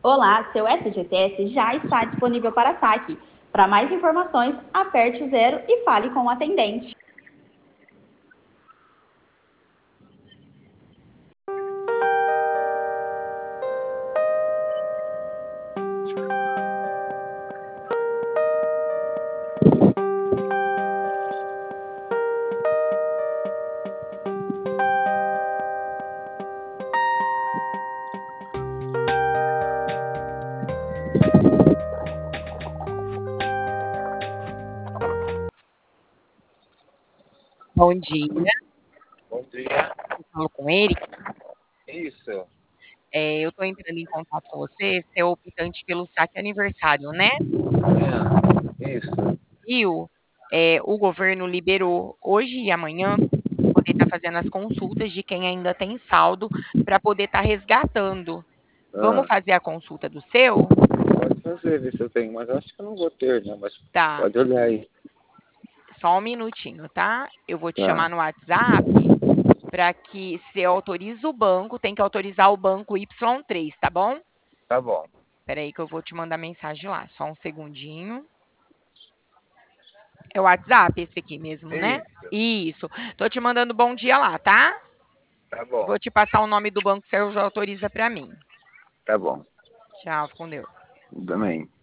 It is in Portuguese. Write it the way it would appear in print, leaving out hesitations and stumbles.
Olá, seu FGTS já está disponível para saque. Para mais informações, aperte o 0 e fale com o atendente. Bom dia, Bom dia. eu falo com ele. Isso. Eu estou entrando em contato com você, você é o optante pelo saque aniversário, né? Isso. Viu? O governo liberou hoje e amanhã poder estar fazendo as consultas de quem ainda tem saldo para poder estar resgatando. Vamos Ah, fazer a consulta do seu? pode fazer, ver se eu tenho, mas eu acho que eu não vou ter, né? Mas Tá, pode olhar aí. só um minutinho, tá? Eu vou te chamar Tá, no WhatsApp para que você autorize o banco, tem que autorizar o banco Y3, tá bom? tá bom. Espera aí que eu vou te mandar mensagem lá, só um segundinho. É o WhatsApp esse aqui mesmo, né? Isso. Isso. Tô te mandando bom dia lá, tá? Tá bom. Vou te passar o nome do banco que você já autoriza para mim. Tá bom. Tchau, fica com Deus. Também.